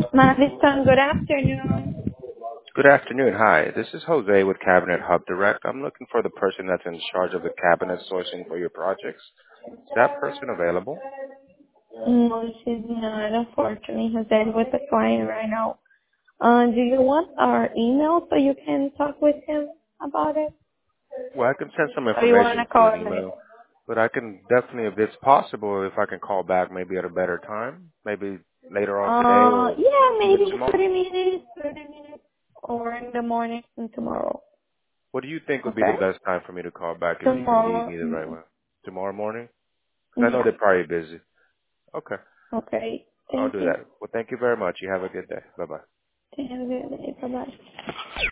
Madison, good afternoon. Good afternoon. Hi, this is Jose with Cabinet Hub Direct. I'm looking for the person that's in charge of the cabinet sourcing for your projects. Is that person available? No, she's not, unfortunately. Jose's with the client right now. Do you want our email so you can talk with him about it? Well, I can send some Or you want information to to an call later? email, but I can definitely, if it's possible, if I can call back maybe at a better time, maybe later on today or Yeah, even maybe tomorrow. 30 minutes, or in the morning and tomorrow. What do you think would be the Okay? best time for me to call back if you can lead Tomorrow. me the right way? Tomorrow morning? Because I know Yeah. they're probably busy. Okay, Okay. I'll Thank do you. that. Well, thank you very much. You have a good day. Bye-bye. Have a good day. Bye-bye.